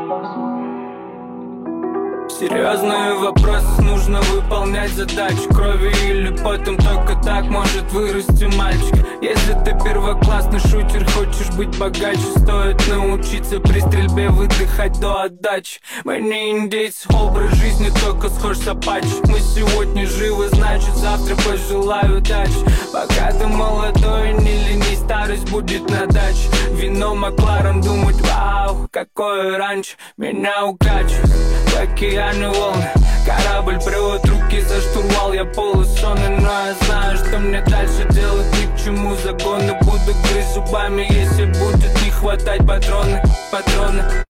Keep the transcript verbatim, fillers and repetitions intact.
Серьезные вопросы, нужно выполнять задачи. Крови или потом, только так может вырасти мальчик. Если ты первоклассный шутер, хочешь быть богаче, стоит научиться при стрельбе выдыхать до отдачи. Мы не индейцы, образ жизни только схож с апачи. Мы сегодня живы, значит завтра пожелаю удачи. Пока ты молодой, не лени, старость будет на даче. Вино Макларен, думать, вау, какое раньше. Меня укачивает в океаны волны. Корабль приводит руки за штурвал. Я полусонный, но я знаю, что мне дальше делать ни к чему. Законы буду грызть зубами, если будет не хватать патроны, патроны.